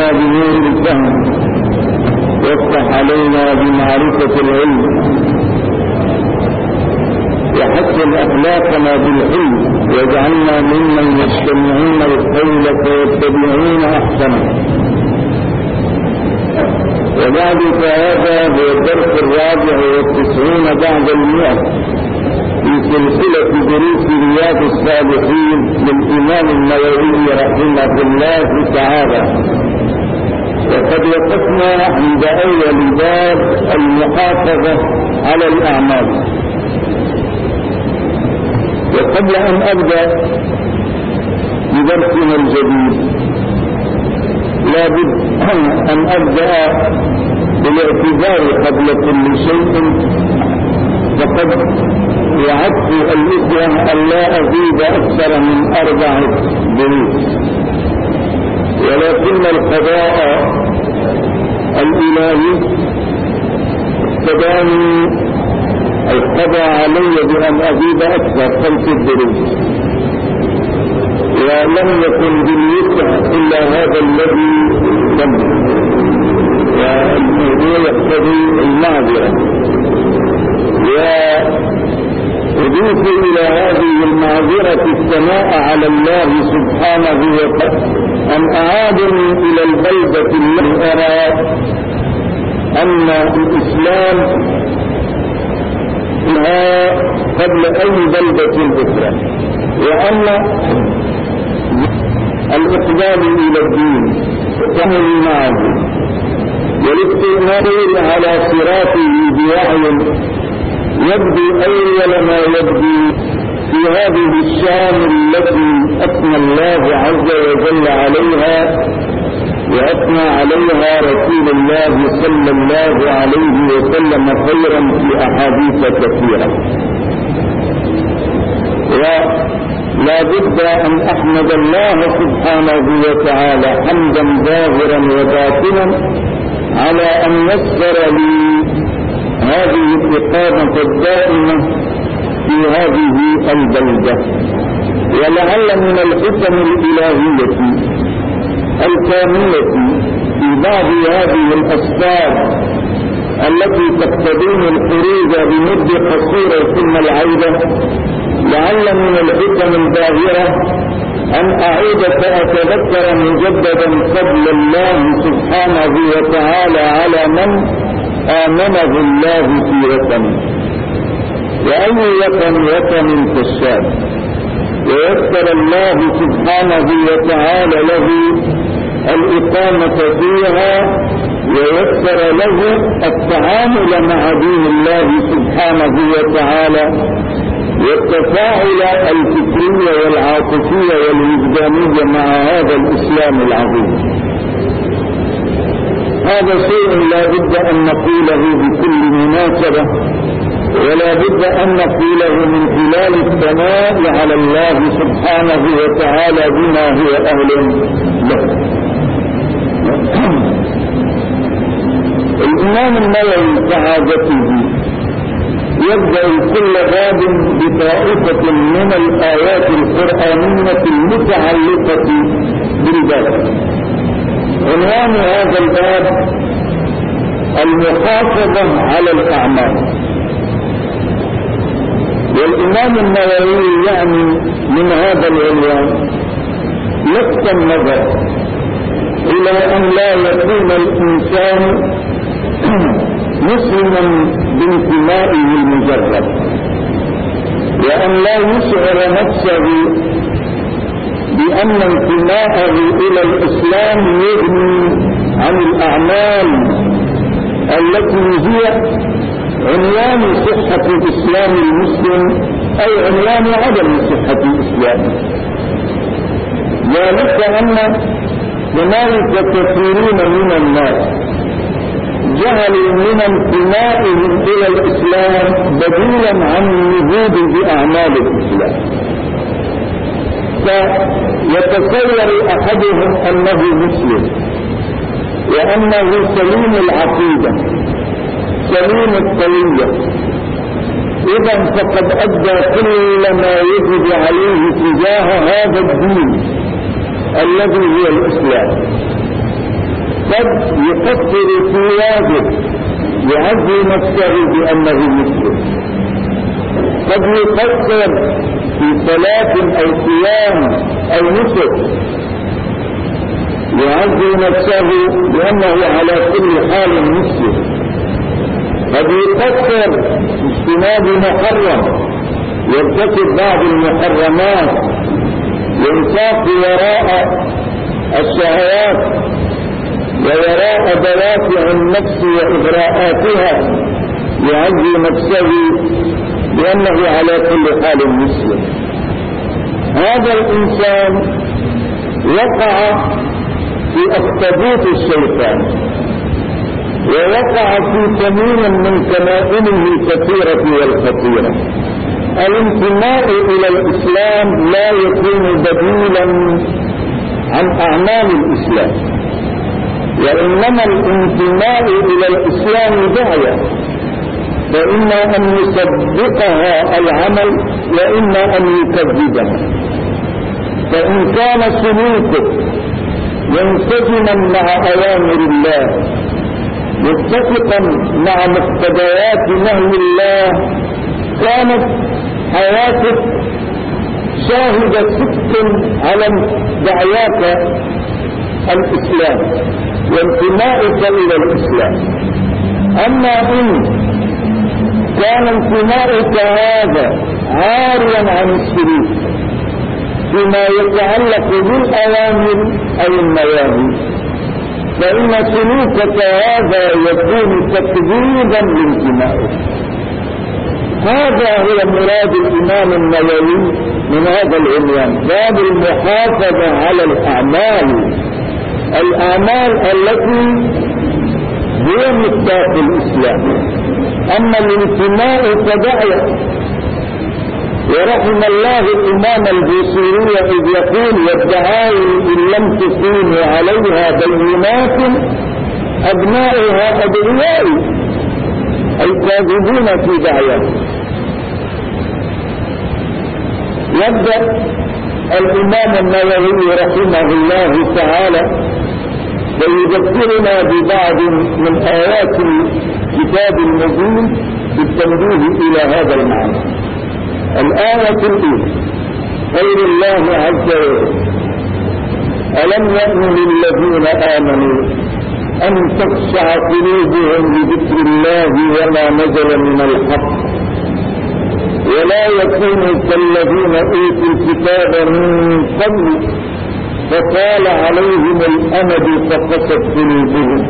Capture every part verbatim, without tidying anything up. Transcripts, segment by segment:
علينا بنور الفهم، وافتح علينا بمعرفة العلم، وحسن أخلاقنا بالحلم، واجعلنا ممن يستمعون القول فيتبعون أحسنه. وبعد فهذا هو الدرس الرابع والتسعون بعد المئة في سلسلة دروس رياض الصالحين للإمام النووي رحمه الله تعالى. وقد وقفنا عند أول باب المحافظة على الأعمال. وقبل أن أبدأ بدرسنا الجديد لابد أن أبدأ بالاعتذار قبل كل شيء، فقد وعدت الإخوة أن لا أزيد أكثر من أربع دروس، ولكن القضاء الإلهي اقتضاني أي قضى علي بأن أزيد أكثر خمس دروس، ولم يكن باليسع إلا هذا الذي تم، والموضوع يقتضي المعذرة. وأضيف إلى هذه المعذرة الثناء على الله سبحانه وتعالى أن أعادني إلى البلدة التي أرى أن الإسلام لها قبل أي بلدة أخرى، وأن الإقبال إلى الدين والتعامل معه والاستئنار على صراطه بوعي يبدو أول ما يبدو في هذه الشام التي أثنى الله عز وجل عليها، وأثنى عليها رسول الله صلى الله عليه وسلم خيرا في أحاديث كثيرة. ولا بد أن أحمد الله سبحانه وتعالى حمدا ظاهرا وباطنا على أن يسر لي هذه الإقامة الدائمة في هذه البلدة. ولعل من الحكم الإلهية الكاملة في بعض هذه الأسباب التي تقتضين الخروج بمدة قصيرة ثم العودة، لعل من الحكم الباهرة أن أعود فأتذكر مجددا فضل الله سبحانه وتعالى على من آمنه الله في وطنه. وأي وطن وطن كالشام، ويسر الله سبحانه وتعالى له الإقامة فيها، ويسر له التعامل مع دين الله سبحانه وتعالى، والتفاعل الفكري والعاطفي والوجداني مع هذا الإسلام العظيم. هذا شيء لا بد أن نقوله بكل مناسبة، ولا بد أن نقوله من خلال الثناء على الله سبحانه وتعالى بما هو أهل له. الإمام النووي كعادته يبدأ كل باب بطائفة من الآيات القرآنية المتعلقة بالباب. عنوان هذا الباب المحافظة على الأعمال. والإمام النووي يعني من هذا العنوان لفت النظر إلى أن لا يكون الإنسان مسلما بانتمائه المجرد، وأن لا يشعر نفسه بأن انتماءه إلى الإسلام يغني عن الأعمال التي هي عنوان صحة الإسلام المسلم أي عنوان عدم صحة الإسلام. ذلك أن هنالك كثيرين من الناس جهلوا من انتمائهم إلى الإسلام بديلا عن النهوض بأعمال الإسلام، فيتصور أحدهم أنه مسلم وأنه سليم العقيدة سليم الطوية، إذا فقد أدى كل ما يجب عليه تجاه هذا الدين الذي هو الإسلام. قد يفكر في واجب يعزي نفسه بأنه مسلم، قد يفكر في صلاة أو صيام أو نسك يعزي نفسه بأنه على كل حال مسلم، قد يفكر في اجتناب محرم يرتكب بعض المحرمات ينساق وراء الشهوات ووراء دوافع النفس وإغراءاتها يعزي نفسه بأنه على كل حال مسلم. هذا الإنسان وقع في أخطبوط الشيطان ووقع في كمين من كمائنه الكثيرة والخطيرة. الانتماء إلى الإسلام لا يكون بديلا عن أعمال الإسلام، وإنما الانتماء إلى الإسلام دعوة، فإما أن يصدقها العمل وإما أن يكذبها. فإن كان سلوكه ينسجما مع أوامر الله متفقا مع مقتضيات نهي الله كانت حياتك شاهدة صدق على دعواك الإسلام وانتمائك إلى الإسلام. أما إن كان انتمائك هذا عاريا عن السلوك فيما يتعلق بالأوامر أو النواهي فإن سلوكك هذا يكون تكذيبا لانتمائك. هذا هو مراد الإمام النووي من هذا العنوان، باب المحافظة على الأعمال، الأعمال التي هي مفتاح الإسلام. أما الانتماء فدعوة، ورحم الله الإمام البوصيري إذ يقول: والدعاوي إن لم تكونوا عليها بينات أبنائها أدعيائي، أي كاذبون في دعواه. يبدأ الإمام النووي رحمه الله تعالى ويذكرنا ببعض من آيات الكتاب المبين بالتنبيه إلى هذا المعنى. الآية الأولى: قول الله عز وجل: ألم يأن للذين آمنوا أن تخشع قلوبهم لذكر الله وما نزل من الحق ولا يكونوا كالذين أوتوا الكتاب من قبل فطال عليهم الأمد فقست قلوبهم.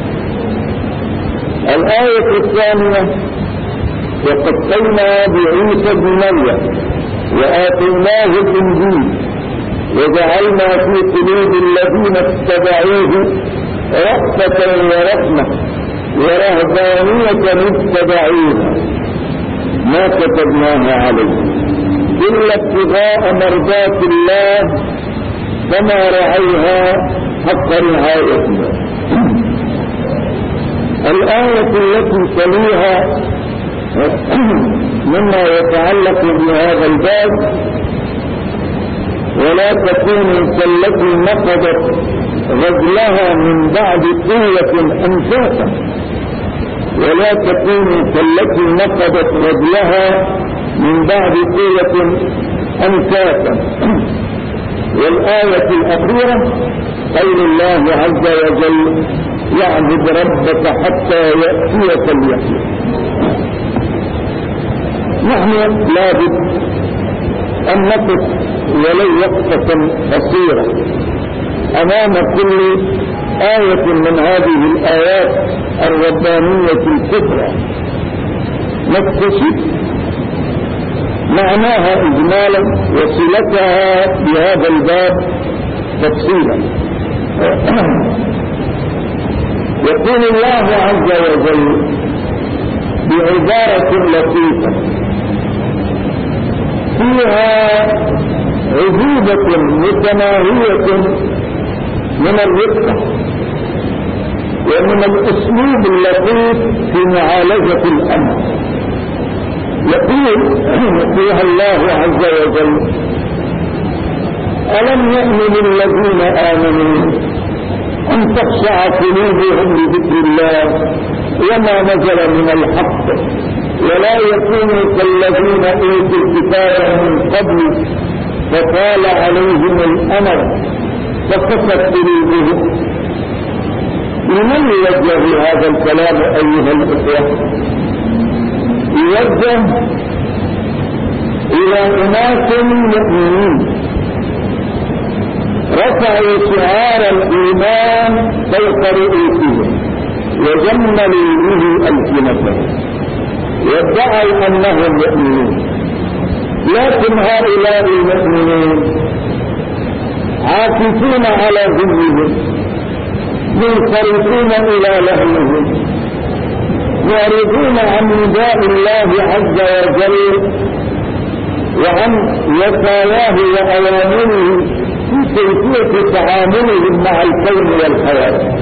الآية الثانية: وقفينا بعيسى بن مريم وآتيناه الإنجيل وجعلنا في قلوب الذين اتبعوه رأفة ورحمة ورهبانية اتبعوها ما كتبناها عليهم إلا ابتغاء مرضات الله فما رعوها حق رعايتها. الآية التي تليها مما يتعلق بهذا الباب: ولا تكونوا كالتي نقضت غزلها من بعد قوة أنفاسا ولا تكونوا كالتي نقضت غزلها من بعد قوة أنفاسا. والآية الأخيرة قول الله عز وجل: واعبد ربك حتى يأتيك اليقين. نحن لابد أن نقف ولو وقفة قصيرة أمام كل آية من هذه الآيات الربانية الكبرى نكتشف معناها إجمالا وصلتها بهذا الباب تفصيلا. يقول الله عز وجل بعبارة لطيفة فيها عذوبة متناهية من الرقة ومن الأسلوب اللطيف في معالجة الأمر. يقول فيها الله عز وجل: ألم يأن للذين آمنوا أن تخشع قلوبهم لذكر الله وما نزل من الحق ولا يكونوا كالذين أوتوا الكتاب من قبل فطال عليهم الأمد فقست قلوبهم. لمن يوجه هذا الكلام أيها الإخوة؟ يوجه إلى أناس مؤمنين رفعوا شعار الإيمان فوق رؤوسهم وجملوا به ألسنتهم وادعوا أنهم مؤمنون، لكن هؤلاء المؤمنون عاكفون على ذنبهم منصرفون إلى لهوهم معرضون عن نداء الله عز وجل وعن وصاياه وأوامره في كيفية تعاملهم مع الكون والحياة.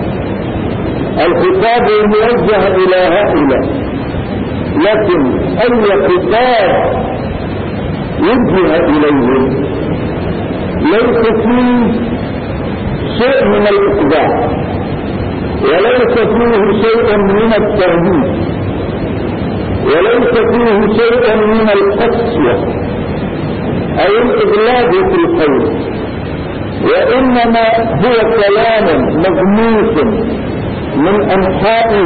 الخطاب موجه إلى هؤلاء، لكن أي خطاب وجه إليهم ليس فيه شيء من الإخضاع وليس فيه شيء من التهديد وليس فيه شيء من القسوة أو الإغلاق في القول، وإنما هو كلام مغموس من أنحائه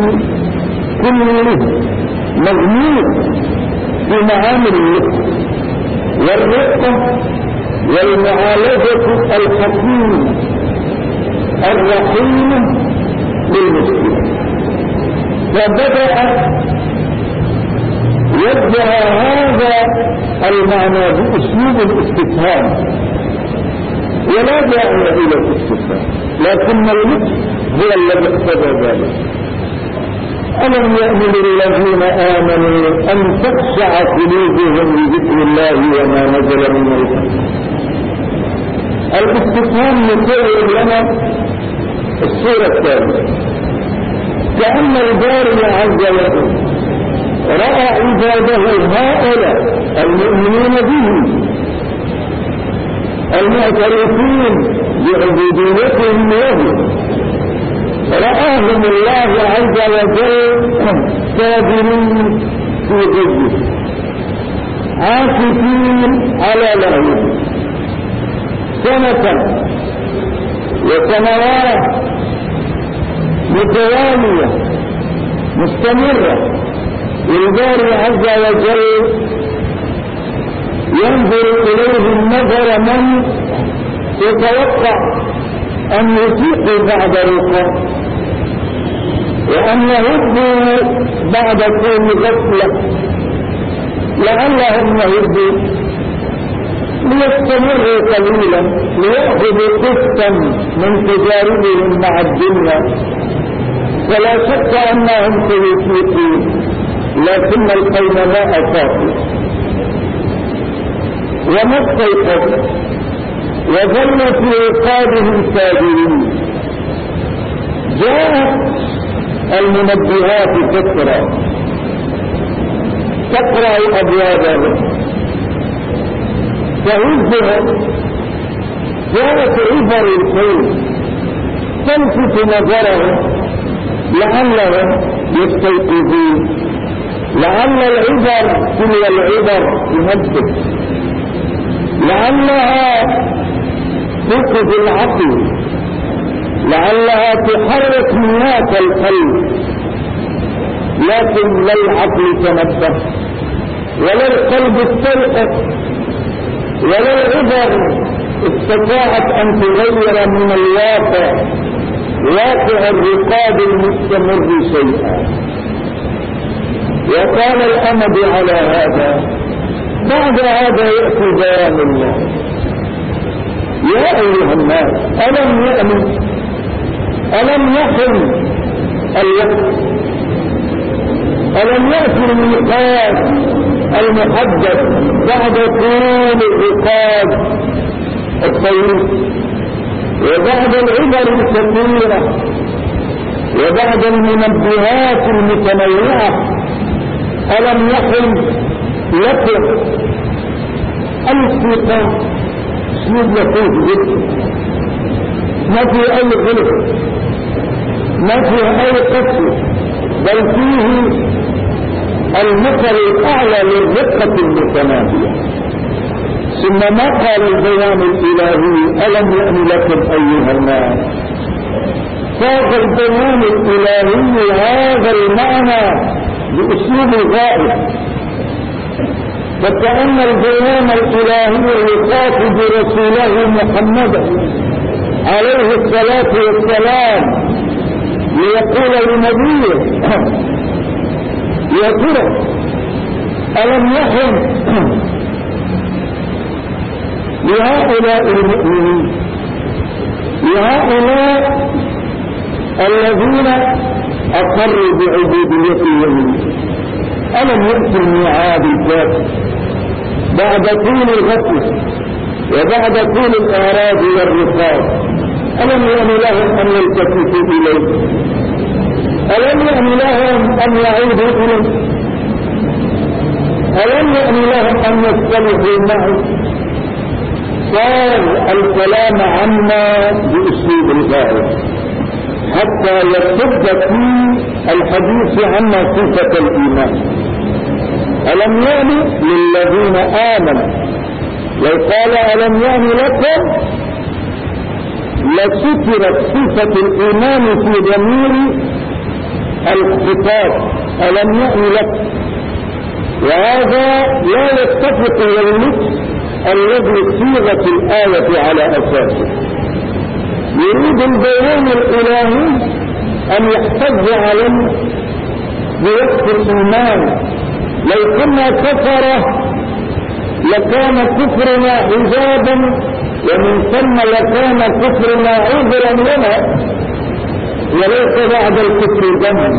كله، مغموس بمعامل اللطف والرقة والمعالجة الحكيمة الرحيمة للمسلم. فبدأ وجه هذا المعنى بأسلوب الاستفهام، ولا داعي إلى الاستفهام، لكن اللطف هو الذي اقتضى ذلك. ألم يأمن الذين آمنوا أن تخشع قلوبهم لذكر الله وما نزل من الحق. الاستفهام يصور لنا الصورة الثانية، كأن الباري عز وجل رأى عباده هؤلاء المؤمنين به المعترفين بعبوديتهم له، رآهم الله عز وجل سابرين في غزه عاكفين على لهوه سنة وسنوات متوالية مستمرة. الباري عز وجل ينظر إليهم نظر من يتوقع أن يفيقوا بعد رقة وأن يهدوا بعد كل غفلة، لعلهم يهدوا ليستمروا قليلا ليأخذوا قسطا من تجاربهم مع الدنيا، فلا شك أنهم سيفيقون، لكن القوم ما أفاقوا وما استيقظوا وظلوا في عقابهم ساجدين. جاءت المنبهات تقرأ تقرأ أبوابهم تهزهم، جاءت عبر الخير تلفت نظرهم لعلهم يستيقظون، لعل العبر تلو العبر تنبه، لعلها توقظ العقل، لعلها تحرك نيات القلب، لكن لا العقل تنبه ولا القلب استيقظ ولا العبر استطاعت أن تغير من الواقع واقع الرقاب المستمر شيئا. وكان الأمد على هذا. بعد هذا يأتي بيان الله: يا أيها الناس ألم يأمن ألم يحن الوقت، ألم يأتي الميقات المحدد بعد طول الرقاب الطويل وبعد العبر الكثيرة وبعد المنبهات المتنوعة، ألم يحن لكم الفقه اسلوب لطيف جدا ما في أي غلط، ما في أي قتل، بل فيه المثل الأعلى للرقة المتناهية. ثم ما قال البيان الإلهي ألم يأن لكم أيها الناس؟ فاق البيان الإلهي هذا المعنى بأسلوب غائب، فكأن البيان الإلهي يخاطب رسوله محمدا عليه الصلاة والسلام ليقول لنبيه يا ترى ألم يحن لهؤلاء المؤمنين، لهؤلاء الذين أقروا بعبوديتهم، ألم يأتي الميعاد الكافي بعد طول الغفلة وبعد طول الإعراض والرقاب؟ ألم يأن لهم أن يلتفتوا إليه؟ ألم يأن لهم أن يعودوا إليه؟ ألم يأن لهم أن يصطلحوا معه؟ صار الكلام عنا بأسلوب الغائب حتى يصد في الحديث عنا صفة الإيمان. ألم يأن للذين آمنوا، لو قال ألم يأن لكم لسترت صفة الإيمان في ضمير الخطاب ألم يأن لكم، وهذا لا يتفق للنص الذي صيغت الآية على أساسه. يريد البيان الإلهي أن يحتج علينا بوقت الإيمان. لو كنا كفرة لكان كفرنا حجابا، ومن ثم لكان كفرنا عذرا لنا، وليس بعد الكفر ذنب،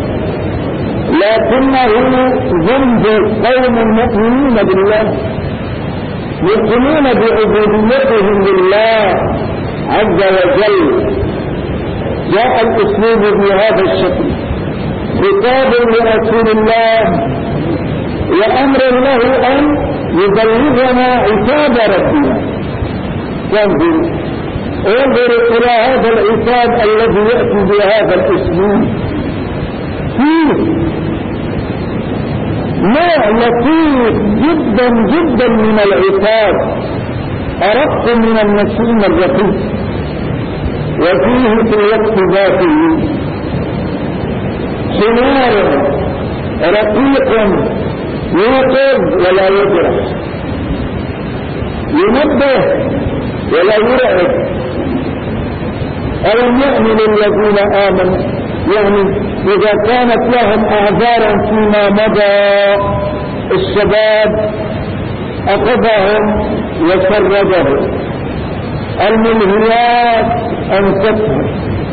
لكنه ذنب قوم مؤمنين بالله يؤمنون بعبوديتهم لله عز وجل. جاء الاسلوب بهذا الشكل، خطاب لرسول الله وامر له ان يبلغنا عتاب ربنا. انظر انظر الى هذا العتاب الذي ياتي بهذا الاسلوب، فيه نوع لطيف جدا جدا من العتاب أرق من النسيم الرقيق، وفيه في الوقت ذاته حمار رقيق يوقظ ولا يجرح، ينبه ولا يرعب. ألم يأن للذين آمنوا، يعني إذا كانت لهم أعذارا فيما مضى الشباب أخذهم وسردهم، الملهيات أنستهم،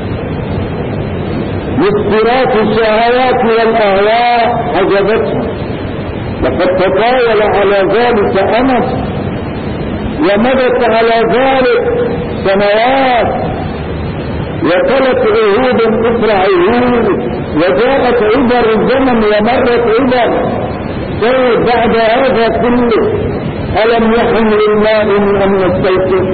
مسكرات الشهوات والأهواء حجبتهم، لقد تطاول على ذلك أنس ومضت على ذلك سنوات، وتلت عهود اخرى عهود، وجاءت عبر الزمن ومرت عبر. طيب بعد هذا كله ألم يحن للنائم أن يستيقظ؟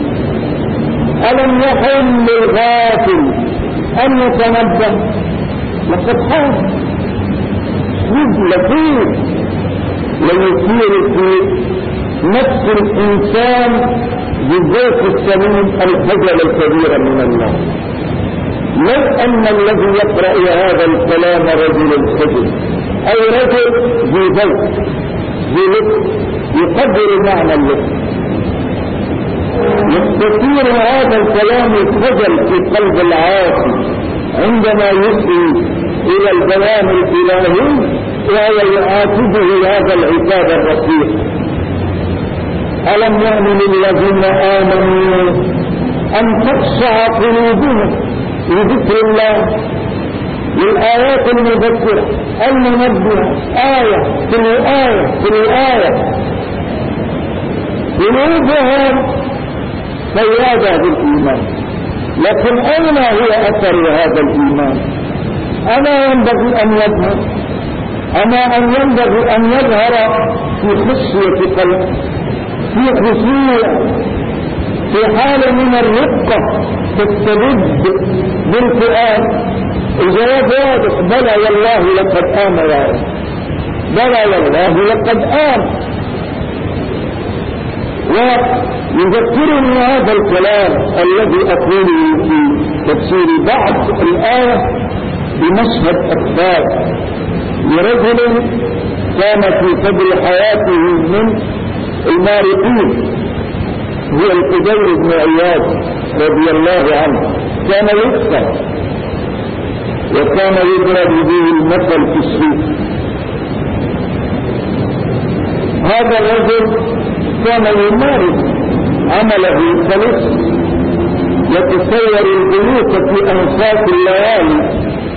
ألم يحن للغافل أن يتنبه؟ لقد حان لطيف ويثير في نفس الإنسان بالذات السليم الخجل الكبير من الله. لو أن الذي يقرأ هذا الكلام رجل خجل أي رجل ذي ذوق ذي لطف يقدر معنى اللطف، يستثير هذا الكلام الخجل في قلب العاصي عندما يسري إلى البيان الإلهي وهو يعاتبه هذا العتاب الرقيق. ألم يأن للذين آمنوا أن تخشع قلوبهم لذكر الله، للآيات المذكرة المنبهة، آية كل آية كل آية قلوبهم سيادة بالإيمان. لكن أين هو أثر هذا الإيمان؟ أما ينبغي أن يظهر، أما أن ينبغي أن يظهر في خشية قلب، في خشوع، في حال من الرقة تستبد بالفؤاد. الجواب واضح: بلى والله لقد آمن يا رب، بلى والله لقد آمن. ويذكرني هذا الكلام الذي أقوله في تفسير بعض الآية بمشهد أخبار لرجل كان في صدر حياته من المارقين، هو الفضيل بن عياض رضي الله عنه. كان يكسر وكان يضرب به المثل في السوق. هذا الرجل كان يمارس عمله كلص، يتصور البيوت في أنفاس الليالي.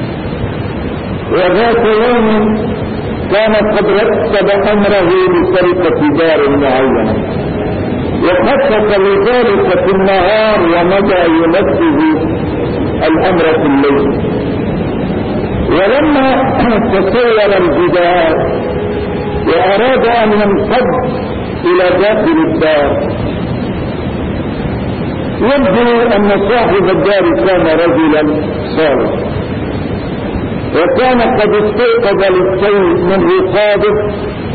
وذات يوم كان قد رتب أمره لسرقة دار معينة، وخصص لذلك في النهار ومضى ينفذ الأمر في الليل. ولما تصور الجدار وأراد أن ينقض إلى داخل الدار، يبدو أن صاحب الدار كان رجلا صالحا، وكان قد استيقظ للشيء من رقابه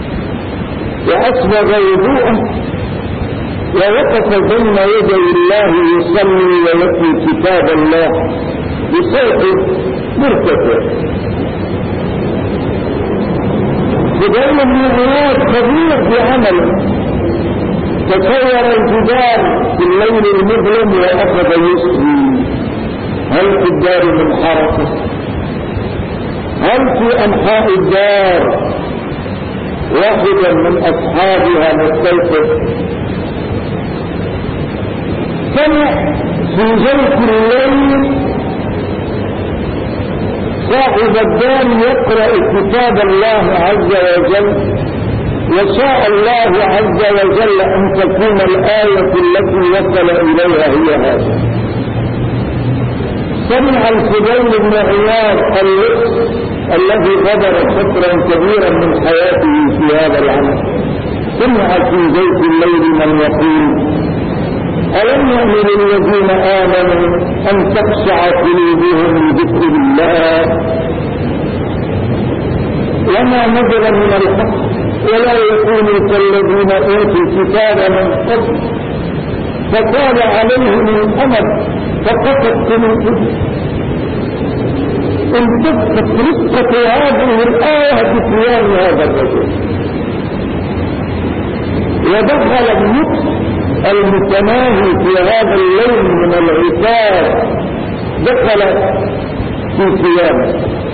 وأسبغ وضوءه ووقف بين يدي الله يصلي ويتلو كتاب الله بصوت مرتفع. فضيل بن عياض خبير بعمله، تصور الجدار في الليل المظلم وأخذ يسري: هل في الدار من حركة؟ هل في أنحاء الدار واحدا من أصحابها مستيقظ؟ سمع في جوف الليل صاحب الدار يقرأ كتاب الله عز وجل، وشاء الله عز وجل أن تكون الآية التي وصل إليها هي هذه. سمع الفضيل بن عياض اللص الذي غدر فترا كبيرا من حياته في هذا العمل، سمع في جوف الليل من يقول: ألم يؤمن الذين آمنوا أن تخشع قلوبهم لذكر الله وما نزل من الحق ولا يكونوا كالذين أوتوا الكتاب من قبل فطال عليهم الأمد فقست قلوبهم. انتفت رقة هذه الآية بقيام هذا الرجل، ودخل النقص المتناهي في هذا الليل من العتاب، دخل في قيامه،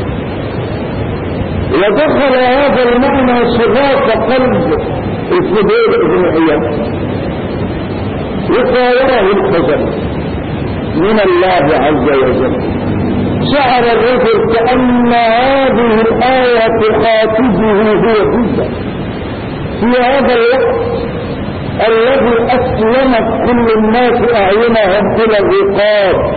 ودخل هذا المعنى شغاف قلب الفضيل بن عياض، وصاوره الخزن من الله عز وجل. شعر الرجل كأن هذه الآية تخاطبه هو جدا في هذا الوقت الذي أسلمت كل الناس أعينهم إلى الرقاب.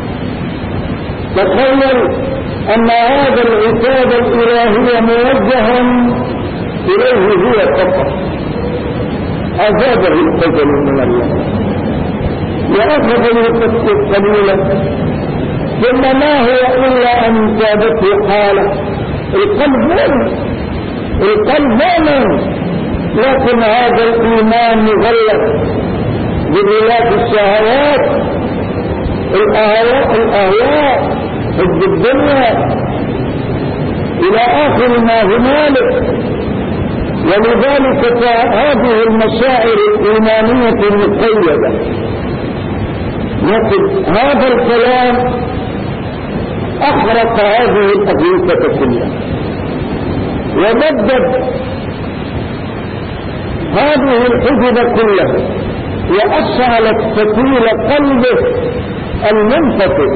تخيل أن هذا العتاب الإلهي موجها إليه هو فقط، عذابه الخجل من الله، وأخذ يفكر قليلا، ثم ما هو إلا أن تابته حالة القلب مؤمن، القلب مؤمن، لكن هذا الإيمان مغلق بغلاف الشهوات، الأهواء الأهواء حب الدنيا إلى آخر ما هنالك. ولذلك هذه المشاعر الإيمانية المقيدة. لكن هذا الكلام أحرق هذه الأجهزة كلها، ومدد هذه الحجب كلها، وأشعلت فتيل قلبه المنفتح.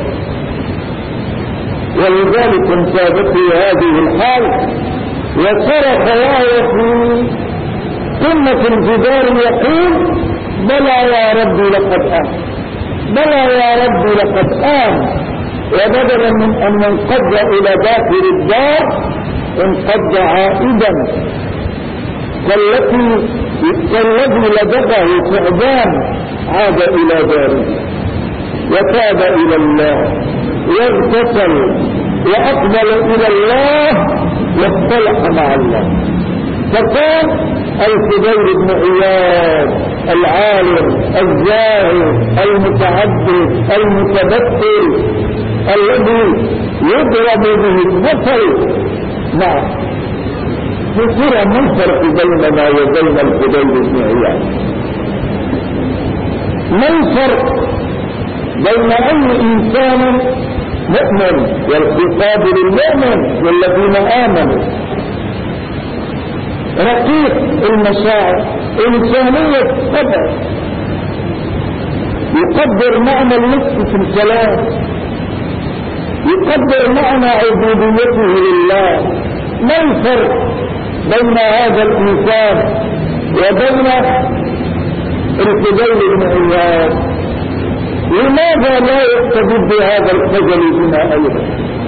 ولذلك انتابته هذه الحال، وصرخ وهو في قمة الجدار يقول: بلى يا ربي لقد آمن، بلى يا ربي لقد آمن. وبدلا من أن ينقض إلى داخل الدار انقض عائدا كالتي الذي لدغه ثعبان عاد إلى داره وتاب إلى الله واغتسل وأقبل إلى الله واصطلح مع الله. فكان الفضيل بن عياض العالم الزاهد المتعبد المتبتل الذي يضرب به المثل. نعم، ترى ما الفرق بيننا وبين الفضيل بن عياض؟ ما الفرق بين أي إنسان مؤمن والخطاب للمؤمن والذين آمنوا رقيق المشاعر إنسانية طبع يقدر معنى اللطف في الكلام، يقدر معنى عبوديته لله. ما الفرق بين هذا الإنسان وبين الفضيل بن عياض؟ لماذا لا يقتدي بهذا الخجل بنا أيضا؟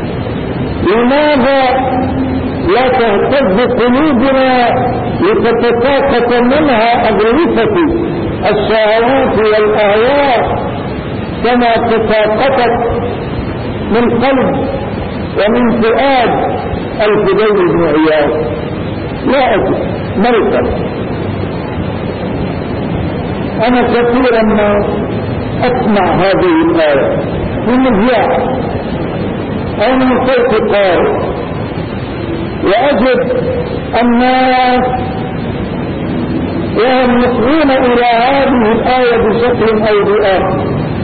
لماذا لا تهتز قلوبنا لتتساقط منها أغرفة الشهوات والأهواء كما تساقطت من قلب ومن فؤاد الفضيل بن عياض؟ لا أجد مرتب. أنا كثيرا ما أسمع هذه الآية من مذياع أو من صوت قارئ وأجد الناس وهم يصغون إلى هذه الآية بشكل أو بآخر،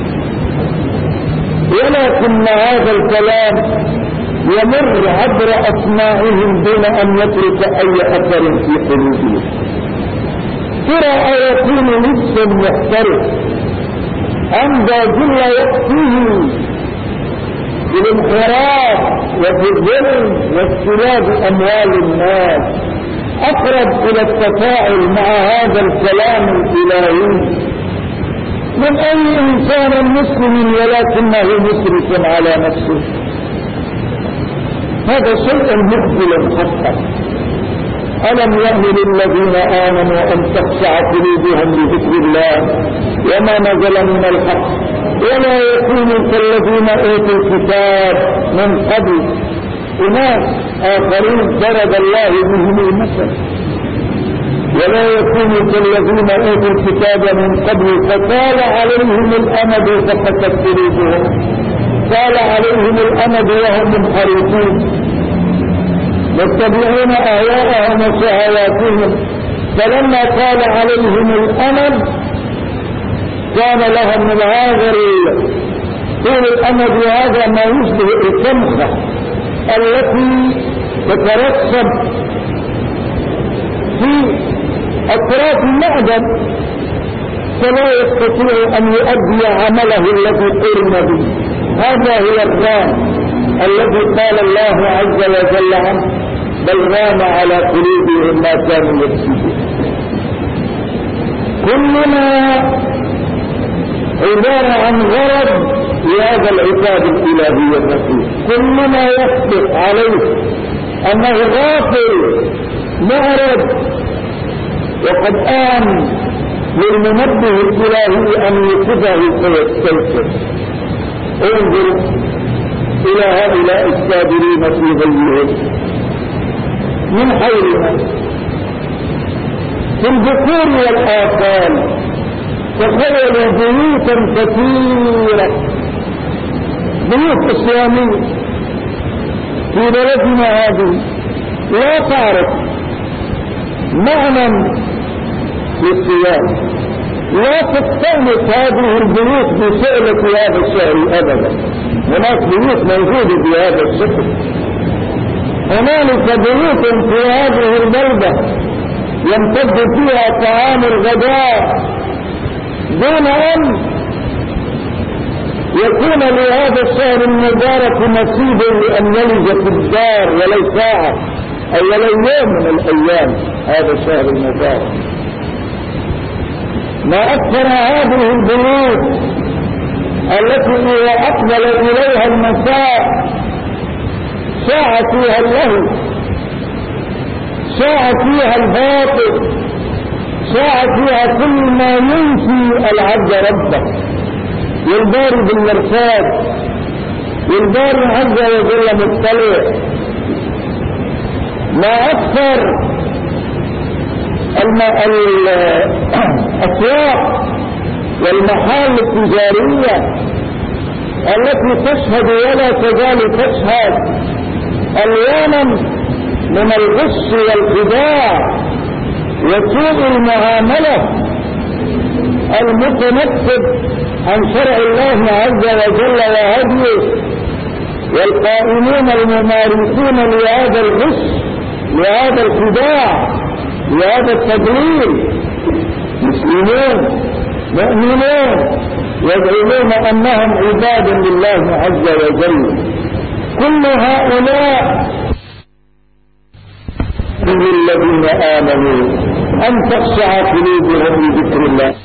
ولكن هذا الكلام يمر عبر أسماعهم دون أن يترك أي أثر في قلوبهم. ترى أيكون لبس محترف عند جل وقته في الانحراف وفي الظلم واستلاب أموال الناس أقرب إلى التفاعل مع هذا الكلام الإلهي من أي إنسان مسلم ولكنه مسرف على نفسه. هذا شيء مخجل حقا. ألم يأن للذين آمنوا أن تخشع قلوبهم لذكر الله وما نزل من الحق ولا يكونوا كالذين أوتوا الكتاب من قبل. أناس آخرين ضرب الله بهم المثل. ولا يكونوا كالذين أوتوا الكتاب من قبل فطال عليهم الأمد فقست قلوبهم. طال عليهم الأمد وهم منحرفون يتبعون أهواءهم وشهواتهم، فلما طال عليهم الأمد كان لهم من هذا طول الأمد هذا ما يشبه الكمخة التي تترسب في أطراف المعدن فلا يستطيع أن يؤدي عمله الذي قرن به. هذا هو الران الذي قال الله عز وجل عنه بل ران على قلوبهم ما كانوا يكسبون. كلنا عبارة عن غرض لهذا العتاب الإلهي الرسول. كلنا يصدق عليه أنه غافل معرض، وقد آن للمنبه الإلهي أن يوقظه فيستيقظ. انظر إلى هؤلاء السابرين في ظلهم من حولنا في البخور والآثار. تخيلوا بيوتا كثيرة بيوت إسلامية في بلدنا هذه لا تعرف معنى للصيام، لا تستهلك هذه البيوت بسئلة هذا الشهر أبدا. هناك بيوت موجودة بهذا الشكل. هنالك بيوت في هذه البلدة يمتد فيها طعام الغداء دون أن يكون لهذا الشهر المبارك نصيب لأن يلج في الدار ولو ساعة أو ولو يوم من الأيام هذا الشهر المبارك. ما أكثر هذه البيوت التي إذا أقبل إليها المساء شاع فيها اللهو، شاع فيها الباطل، الساعة فيها كل ما ينفي العبد ربه، والباري بالمرصاد، والباري عز وجل مطلع. ما أكثر الأسواق والمحال التجارية التي تشهد ولا تزال تشهد ألوانا من الغش والخداع وسوء المعاملة المتنكب عن شرع الله عز وجل وهديه، والقائمين الممارسون لهذا الغش، لهذا الخداع، لهذا التضليل، مسلمون مؤمنون يدعون أنهم عباد لله عز وجل. كل هؤلاء الذين آمنوا أن تخشع قلوبهم لذكر الله،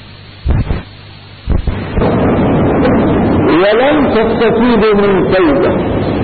ولم تستفيدوا من فائدة.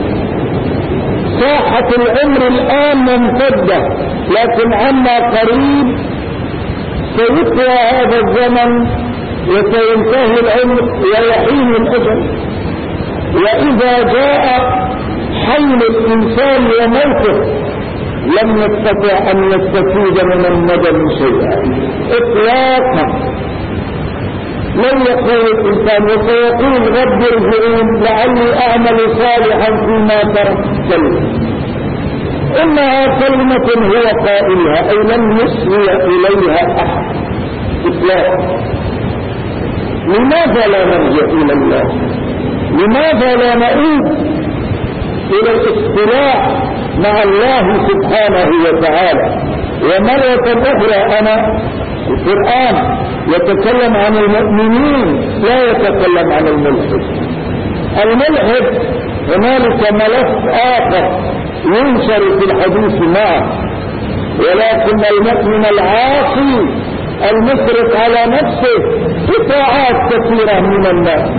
ساحة العمر الآن ممتدة، لكن عما قريب سيطوى هذا الزمن وسينتهي العمر ويحين الأجل. وإذا جاء حين الإنسان وموته لم نستطع أن نستفيد من الندم شيئا إطلاقا. لن يقول الإنسان وسيقول رب ارجعون لعلي أعمل صالحا فيما تركت، إنها كلمة هو قائلها، أي لم يسري إليها أحد إطلاقا. لماذا لا نرجع إلى الله؟ لماذا لا نعود إلى الاصطلاح مع الله سبحانه وتعالى؟ ومرة أخرى أنا القرآن يتكلم عن المؤمنين لا يتكلم عن الملحد. الملحد هنالك ملف آخر ينشر في الحديث معه، ولكن المؤمن العاصي المسرف على نفسه قطاعات كثيرة من الناس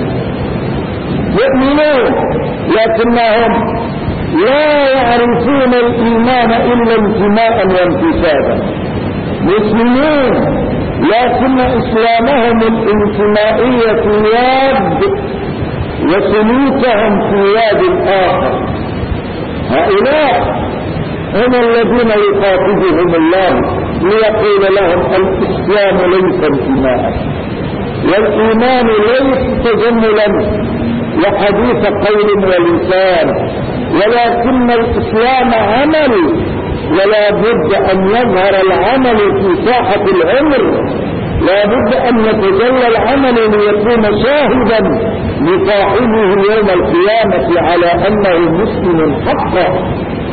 يؤمنون لكنهم لا يعرفون الإيمان إلا انتماء وانتسابا، مسلمون لكن إسلامهم الانتمائية في يد وسلوكهم في يد آخر. هؤلاء هم الذين يخاطبهم الله ليقول لهم الإسلام ليس انتماء، والإيمان ليس تجملا وحديث قول ولسان، ولكن الإسلام عمل، ولا بد أن يظهر العمل في ساحة العمر، لا بد أن يتجلى العمل ليكون شاهدا لصاحبه يوم القيامة على أنه مسلم حقا.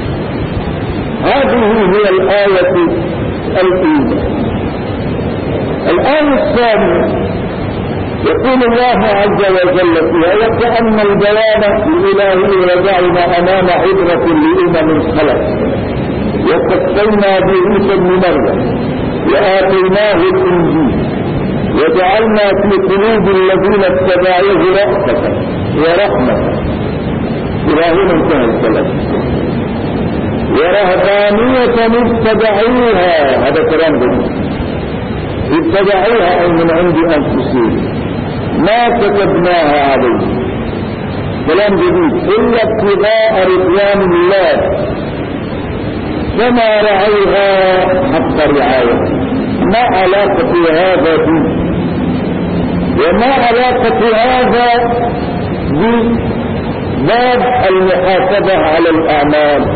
هذه هي الآية الأولى. الآية الثانية يقول الله عز وجل فيها: وكأن البيان الإلهي وجعلنا أمام عبرة لأمم خلق، وقفينا بعيسى بن مريم وآتيناه الإنجيل وجعلنا في قلوب الذين اتبعوه رأفة ورحمة. إلى هنا انتهى الكلام. ورهبانية ابتدعوها، هذا كلام جديد، ابتدعوها أي من عند أنفسهم ما كتبناها عليهم، كلام جديد، إلا ابتغاء رضوان الله فما رعوها حق رعاية. ما علاقة هذا به؟ وما علاقة هذا بباب المحاسبة على الأعمال؟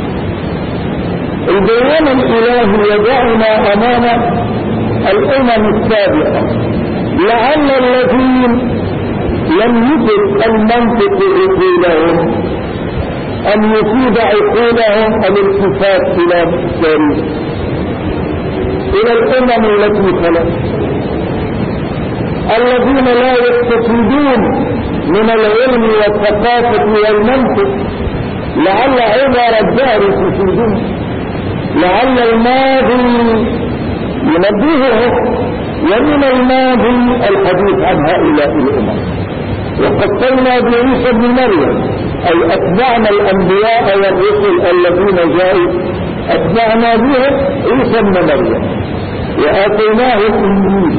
البيان الإلهي يدعنا أمام الأمم السابقة، لعل الذين لم يفد المنطق عقولهم أن يفيد عقولهم الالتفات إلى التاريخ، إلى الأمم التي خلت، الذين لا يستفيدون من العلم والثقافة والمنطق، لعل عبر الدهر تفيدون، لعل الماضي ينبههم، ومن الماضي الحديث عن هؤلاء الأمم. وقتلنا بعيسى بن مريم أي أتبعنا الأنبياء والرسل الذين جاءوا، أتبعنا بهم عيسى بن مريم وآتيناه الإنجيل،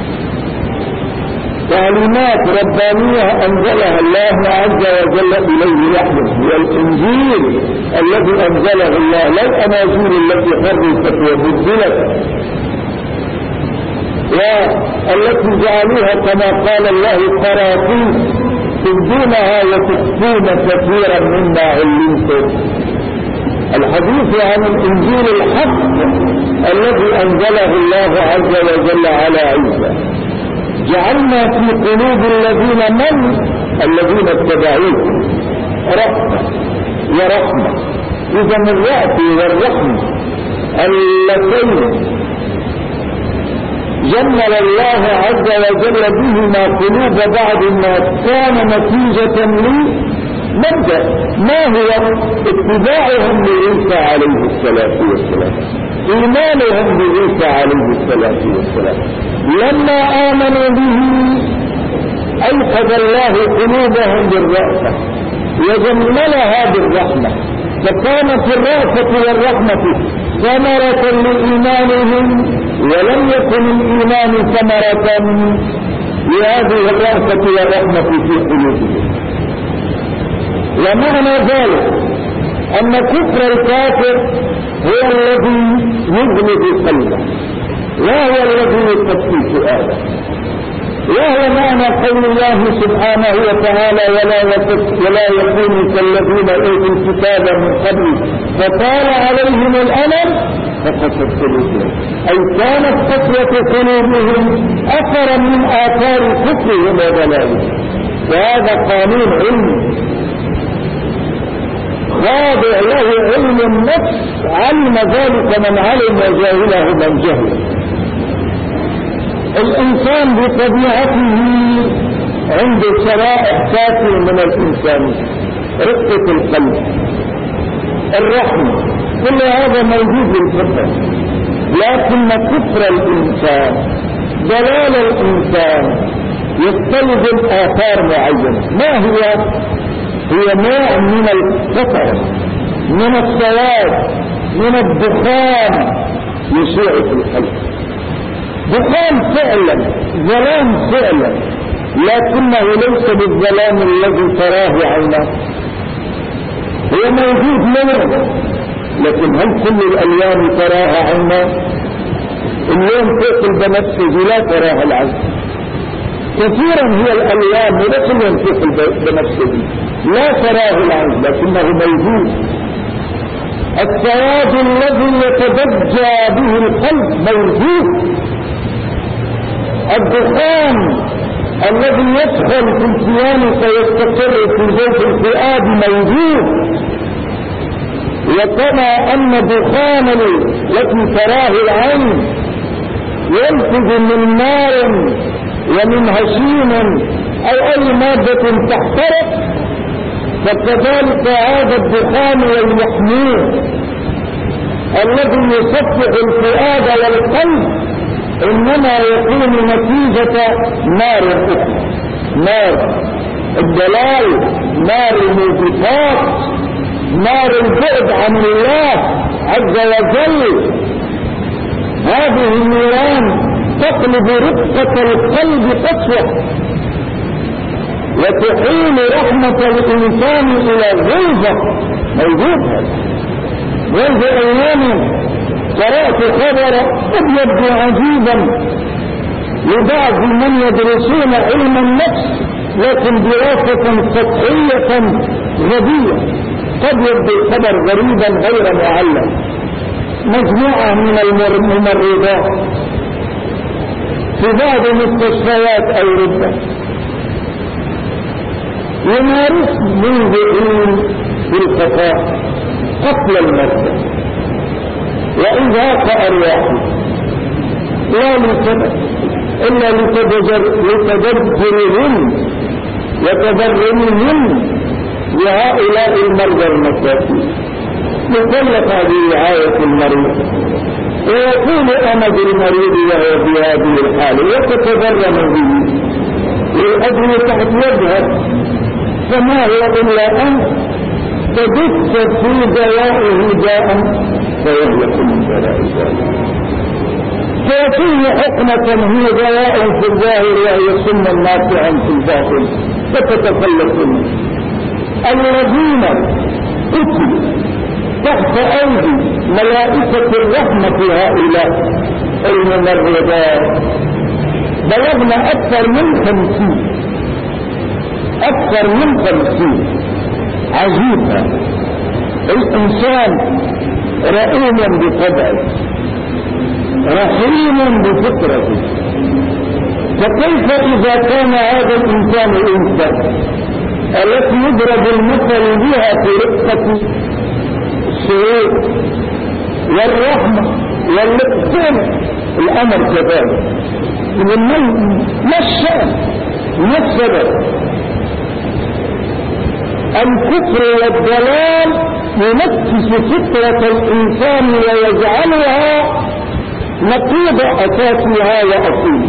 تعليمات ربانية أنزلها الله عز وجل إليه وحده، والإنجيل الذي أنزله الله لا الأناجيل التي حرفت وبدلت والتي جعلوها كما قال الله قراطيس تبدونها وتخفون كثيرا مما علمتم. الحديث عن الإنجيل الحق الذي أنزله الله عز وجل على عيسى. جعلنا في قلوب الذين من الذين اتبعوه رحمة ورحمة. إذا الرأفة والرحمة اللتين جمل الله عز وجل بهما قلوب بعض الناس كان نتيجة لمبدأ ما هو اتباعهم لعيسى عليه الصلاة والسلام، إيمانهم بعيسى عليه الصلاة والسلام. لما آمنوا به أيقظ الله قلوبهم بالرأفة وجملها بالرحمة، فكانت الرأفة والرحمة ثمرة لإيمانهم، ولم يكن الإيمان ثمرة لهذه الرأفة والرحمة في قلوبهم. ومعنى ذلك أن كفر الكافر هو الذي يغلب قلبه، وهو الذي يكفي فؤاده، وهو معنى قول الله سبحانه وتعالى ولا ولا يكونوا كالذين اوتوا الكتاب من قبل فطال عليهم الامل فقست قلوبهم، اي كانت قسوة قلوبهم اثرا من اثار كفرهم وضلالهم. وهذا قانون علمي خاضع له علم النفس، علم ذلك من علم وجاهله من جهل. الإنسان بطبيعته عنده شرائح كافية من الإنسان، رقة القلب، الرحمة، كل هذا موجود في الفطرة. لكن كفر الإنسان، ضلال الإنسان يستلزم آثار معينة. ما هي؟ هي نوع من القطر، من السواد، من الدخان يشيع في القلب. دخان فعلا، ظلام فعلا، لكنه ليس بالظلام الذي تراه عينك، هو موجود منه، لكن هل كل الألوان تراها عينك؟ اليوم فوق البنفسجي لا تراها العين، كثيرا هي الألوان ولكن اليوم فوق البنفسجي لا تراه العين لكنه موجود. السواد الذي يتبجى به القلب موجود. الدخان الذي يدخل في الكيان فيستقر في جوف الفؤاد موجود. وكما أن دخان التي تراه العين ينفذ من نار ومن هشيم أو أي مادة تحترق، فكذلك هذا الدخان والمحمول الذي يصفح الفؤاد والقلب إنما يكون نتيجة نار أخرى، نار الضلال، نار الموبقات، نار البعد عن الله عز وجل. هذه النيران تقلب رقة القلب قسوة وتحيل رحمة الإنسان إلى غلظة. موجود هذا. منذ أيام قرأت خبر قد يبدو عجيبا لبعض من يدرسون علم النفس، لكن دراسة سطحية غبية، قد يبدو الخبر غريبا غير معلم. مجموعة من الممرضات في بعض مستشفيات أوروبا يمارس منذ حين بالخفاء قتل المرضى وإذاق أرواحه، لا لسبب إلا لتدبرهم وتبرمهم لهؤلاء المرضى المساكين. مكلفة برعاية المريض ويكون أمد المريض وهو في هذه الحالة وتتبرم به والأدوية تحت يدها، فما هو إلا أن تدس في دوائه داء فيهلك من بلاء ذلك. تعطيه حقنة هي دواء في الظاهر وهي سم نافع في الباطن فتتخلص منه. الذين قتلوا تحت أيدي ملائكة الرحمة هؤلاء الممرضات بلغنا أكثر من خمسين أكثر من خمسين. عجيبة، الإنسان رئيم بطبعه رحيم بفطرته، فكيف إذا كان هذا الإنسان الإنسان التي يضرب المثل بها في رقة السرور والرحمة واللطف الأمر كذلك؟ ما الشأن؟ ما السبب؟ الكفر والضلال ينكس فطرة الإنسان ويجعلها نقيض أساسها وأصيل.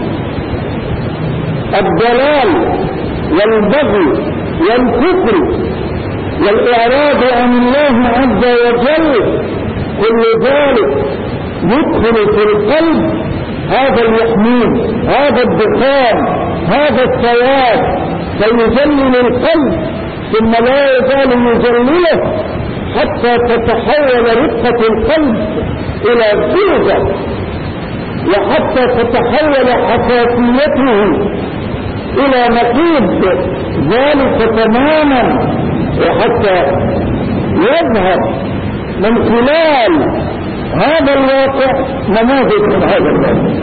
الضلال والبغي والكفر والإعراض عن الله عز وجل كل ذلك يدخل في القلب هذا اليحمين، هذا الدخان، هذا السواد، فيجلل القلب ثم لا يزال يجلله حتى تتحول رقة القلب إلى زوجة، وحتى تتحول حساسيته إلى نقيض ذلك تماما، وحتى يظهر من خلال هذا الواقع نماذج من هذا الواقع.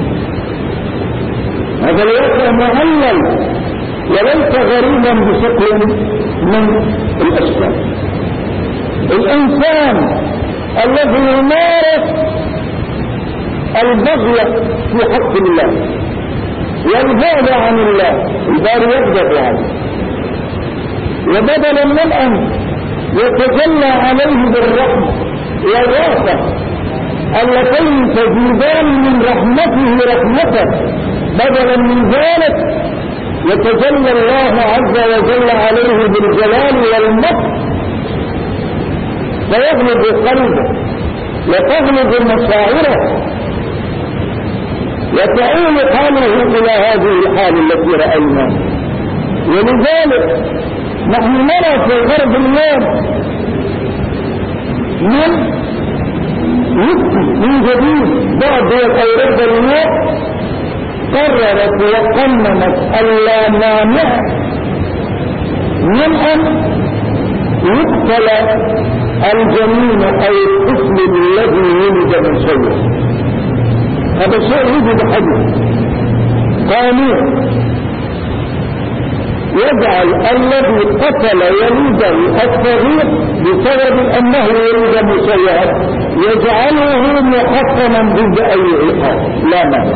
هذا الواقع معلل وليس غريبا بشكل من الأشكال. الإنسان الذي يمارس البغي في حق الله والبعد عن الله البار يغضب عنه، وبدلا من أن يتجلى عليه بالرحمة والرأفة اللتين تزيدان من رحمته رحمته، بدلا من ذلك يتجلى الله عز وجل عليه بالجلال والمكر فيغلب قلبه وتغلب مشاعره وتعود حاله إلى هذه الحال التي رأيناها. ولذلك نحن نرى في غرب اليوم من من جديد بعض أوروبا اليوم قررت وقننت ألا مانع من أن يقتل الجنين أو الطفل الذي ولد مسوّا. هذا شيء يجب حدث قانون يجعل الذي قتل ولده الصغير بسبب أنه ولد مسوّا يجعله محكما ضد أي عقاب لا مانع.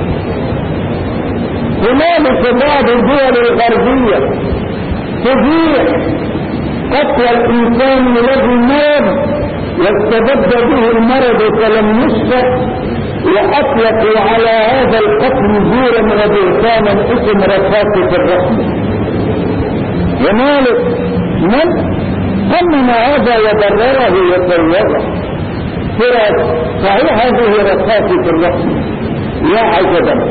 هنالك بعض الدول الغربية تبيح قتل الإنسان الذي مرض واستبد به المرض فلم يشفى، وأطلقوا على هذا القتل زورا وبهتانا اسم رصاصة الرحمة. هنالك من قنن هذا وبرره وسوّده. ترى صحيح هذه رصاصة الرحمة، يا عجبا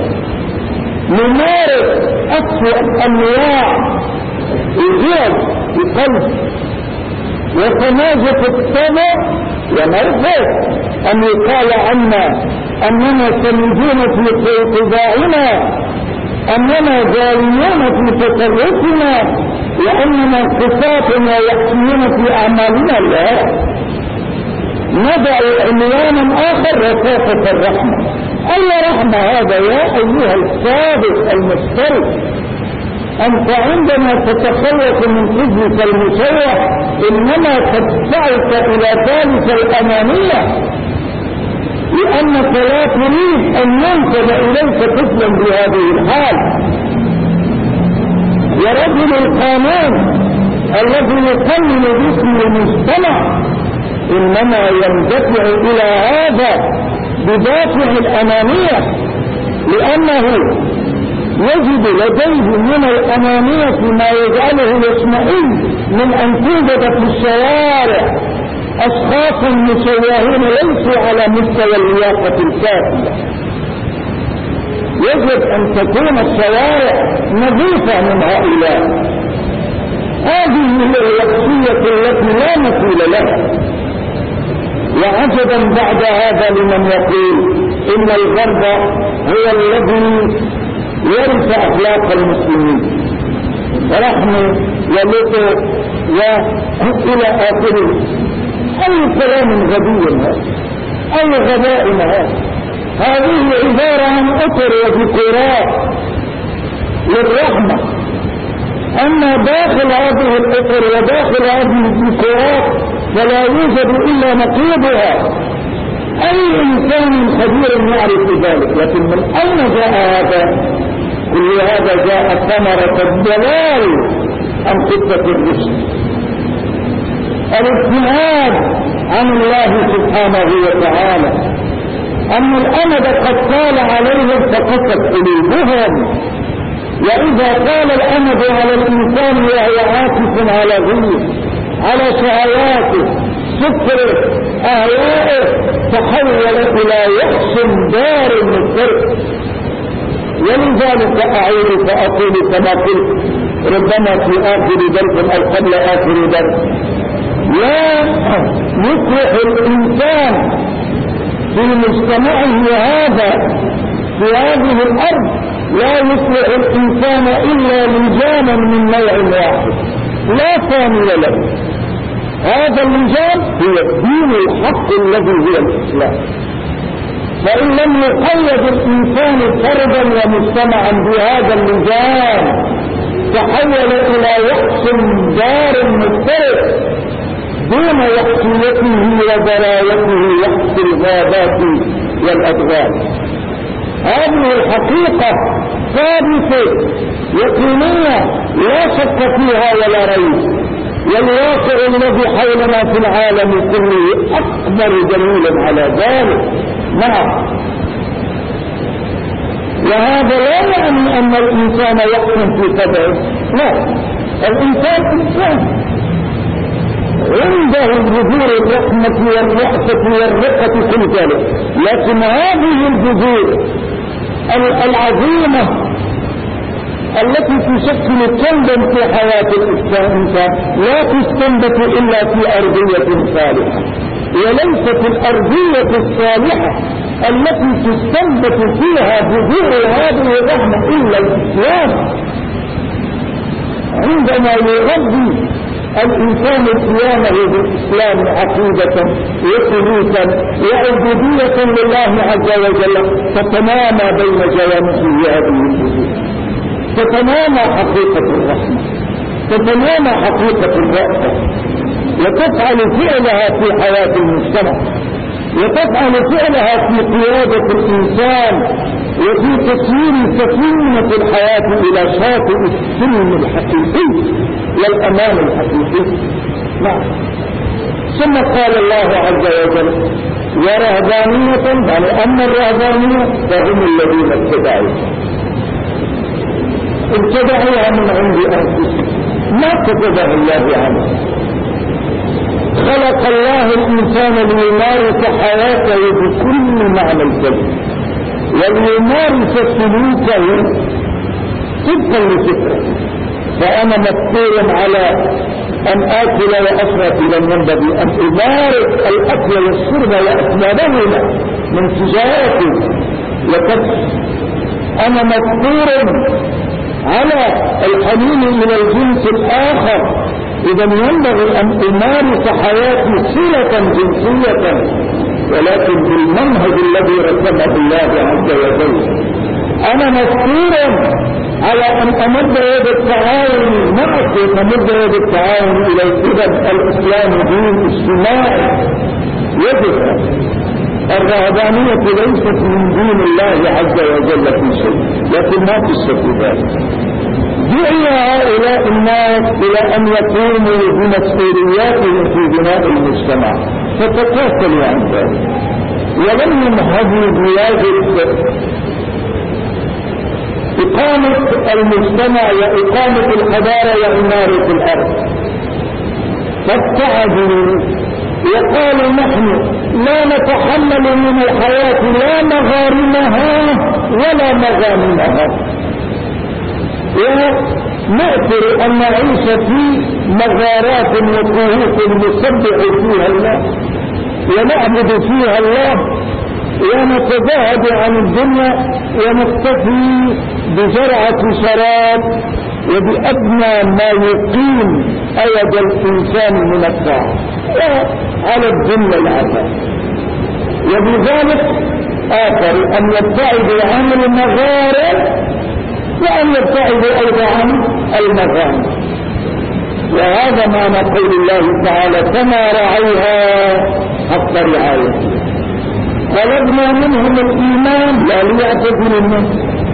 نمارس أسوأ أنواع الجهل القلب وتنازف الطبع، ونرفض أن يقال عنا أننا سنجون في طباعنا، أننا جاريون في تصرفنا، وأننا قساط ويحسنون في أعمالنا. لا، نضع عنوانا آخر رصاصة الرحمة. أي رحمة هذا يا أيها الصادق المفترض؟ أنت عندما تتخلص من حزبك المشوه إنما تدفعك إلى ثالث الأمانية، لأنك لا تريد أن ينسب إليك طفلا بهذه الحال. ورجل القانون الذي يقنن باسم المجتمع إنما يندفع إلى هذا بدافع الأمانية، لأنه يجد لديه من الأمانية ما يجعله يطمئن من أن توجد في الشوارع أشخاص مسوّهون ليسوا على مستوى اللياقة الكافية، يجب أن تكون الشوارع نظيفة من هؤلاء. هذه هي الوصية التي لا مثيل لها. وعجبا بعد هذا لمن يقول إن الغرب هو الذي يرث أخلاق المسلمين، رحم ولطف وإلى آخره. أي كلام غبي هذا، أي غباء هذا. هذه عبارة عن أطر وذكورات للرحمة. أما داخل هذه الأطر وداخل هذه الذكورات فلا يوجد إلا نقيضها. أي إنسان خبير يعرف ذلك. لكن من أين جاء هذا؟ كل هذا جاء ثمرة الضلال عن خطة الرشد، الابتعاد عن الله سبحانه وتعالى. أن الأمد قد طال عليهم فقست قلوبهم. وإذا طال الأمد على الإنسان وهو عاكف على غيه، على شهواته، سكره، أهوائه، تحول إلى يحس دار مضطرب. ولذلك أعود فأقول كما قلت ربما في آخر درس أو قبل آخر درس: لا يصلح الإنسان في مجتمعه هذا في هذه الأرض، لا يصلح الإنسان إلا لجانا من نوع واحد لا ثاني له. هذا اللجان هو الدين الحق الذي هو الإسلام. فإن لم يقيد الإنسان فردا ومجتمعا بهذا اللجان تحول إلى يحس دار مضطرب دون يحسيته وبرايته يحس الغابات والأدغال. هذه الحقيقة ثابتة يقينية لا شك فيها ولا ريب. والواقع الذي حولنا في العالم كله أكبر دليل على ذلك. نعم. وهذا لا يعني أن الإنسان يحكم في طبعه، لا، الإنسان إنسان عنده الجذور الرحمة والرأفة والرقة كل ذلك. لكن هذه الجذور العظيمة التي تشكل كنبا في حياة الإنسان لا تستنبت إلا في أرضية صالحة. وليست الأرضية الصالحة التي تستنبت فيها جذور هذه الرحمة إلا الإسلام. عندما يغذي الإنسان قيامه بالإسلام عقيدة وسلوكا وعبودية لله عز وجل تتنامى بين جوانبه هذه الجذور، تتنامى حقيقة الرحمة، تتنامى حقيقة الرأفة، وتفعل فعلها في حياة المجتمع، وتفعل فعلها في قيادة الإنسان وفي تسيير سفينة الحياة إلى شاطئ السلم الحقيقي والأمان الحقيقي. نعم. ثم قال الله عز وجل: ورهبانية، يعني أن الرهبانية فهم الذين ابتدعوا ابتدعوها من عند أنفسهم، ما كتبه الله عنه. خلق الله الإنسان ليمارس حياته بكل معنى الكلمة، وليمارس سلوكه طبقا لفكره. فأنا مفطور على أن آكل وأشرب، لم ينبغي أن أمارس الأكل والشرب وأسبابهما من تجارة وكسب. أنا مفطور على الحنين إلى الجنس الآخر، إذا ينبغي أن أمارس حياتي صلة جنسية ولكن بالمنهج الذي رسمه الله عز وجل. أنا مفطور على أن أمد يد التعاون معك، أمد يد التعاون إلى الإذن الإسلام دين اجتماعي. يجب الرهبانية ليست من دين الله عز وجل في شيء، لكن ما تشك ذلك. دعي هؤلاء الناس إلى أن يقوموا بمسؤولياتهم في بناء المجتمع، فتكاسلوا عن ذلك ولم ينهضوا بواجب إقامة المجتمع وإقامة الحضارة وعمارة الأرض. فابتعدوا وقالوا: نحن لا نتحمل من الحياة لا مغارمها ولا مغانمها، ونؤثر أن نعيش في مغارات وكهوف نسبح فيها الله ونعبد فيها الله ونتزاهد عن الدنيا ونكتفي بزرعة شراب وبأدنى ما يقيم أيد الإنسان من الطاعة على الدنيا العذاب. وبذلك آخر أن يبتعد عن المغارب وأن يبتعد أيضا عن المغانم. وهذا معنى قول الله تعالى كما رعيها حق رعايته. طلبنا منهم الإيمان لا ليعتذروا منه،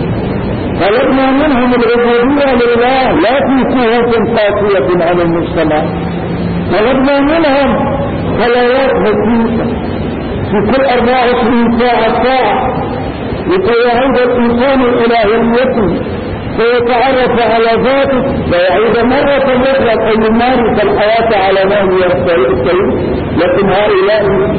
طلبنا منهم العبودية لله لا في كهوف قاسية عن المجتمع، طلبنا منهم خلوات بسيطة في كل أربعة وعشرين ساعة ساعة لكي يعود الإنسان إلى هويته فيتعرف على ذاته ويعود مرة أخرى كي يمارس الحياة على ما هو السيد. لكن هؤلاء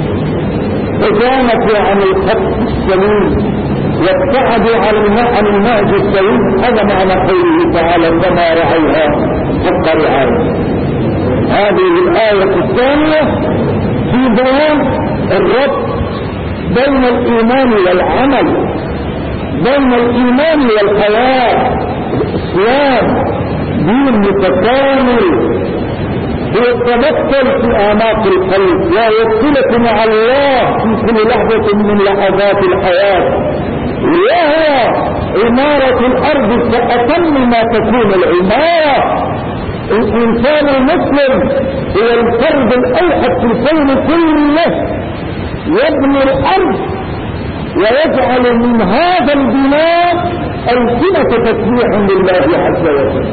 تجانسوا عن الخط السليم وابتعدوا عن النهج السليم. هذا معنى قوله تعالى كما رعيها حق رعايته. هذه الآية الثانية في بيان الربط بين الإيمان والعمل، بين الإيمان والحياة. الإسلام دين متكامل يتمثل في أعماق القلب ويصلة مع الله في كل لحظة من لحظات الحياة، وهي عمارة الأرض فأتم ما تكون العمارة. الإنسان المسلم هو الفرد الأوحد في الكون كله، يبني الأرض ويجعل من هذا البناء ألسنة تسبيح لله عز وجل.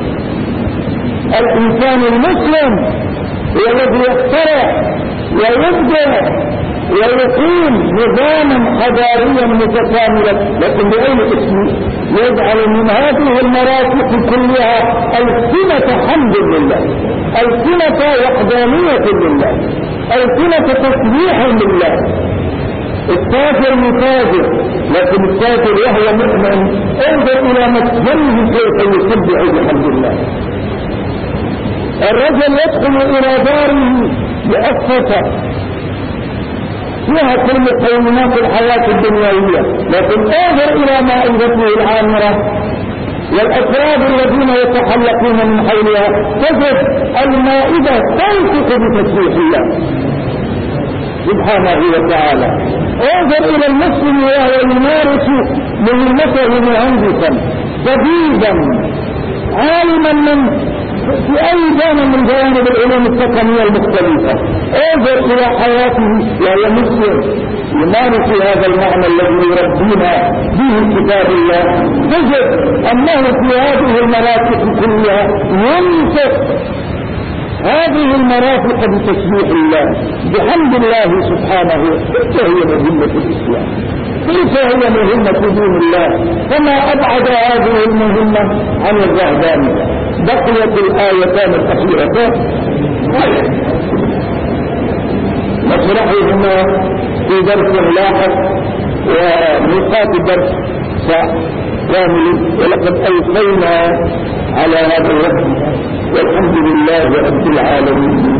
الإنسان المسلم هو الذي يخترع ويبدع ويقيم نظاما حضاريا متكاملا، لكن بأي اسم يجعل من هذه المرافق كلها ألسنة حمد لله، ألسنة وحدانية لله، ألسنة تسبيح لله. التاجر متاجر، لكن التاجر وهو مؤمن انظر إلى مسجنه كيف يسبح بحمد الله. الرجل يدخل إلى داره بأسفة فيها كل مقومات الحياة الدنيوية، لكن انظر إلى مائدته العامرة والأفراد الذين يتحلقون من حولها تجد المائدة تنطق بتسبيح الله سبحانه وتعالى. انظر إلى المسلم وهو يمارس مهمته مهندسا جديدا عالما من في أي جانب من جوانب العلوم التقنية المختلفة. انظر إلى حياته وهو مسلم يمارس هذا المعنى الذي يربينا به كتاب الله، تجد أنه في هذه المرافق كلها ينطق هذه المرافق بتسبيح الله بحمد الله سبحانه. كيف هي مهمة الإسلام؟ كيف هي مهمة دين الله؟ فما أبعد هذه المهمة عن الرهبانية. بقيت الآيتان الأخيرتان نشرحهما في درس لاحق ونقاط درس كامل، ولقد ألقينا على هذا الوقت والحمد لله رب العالمين.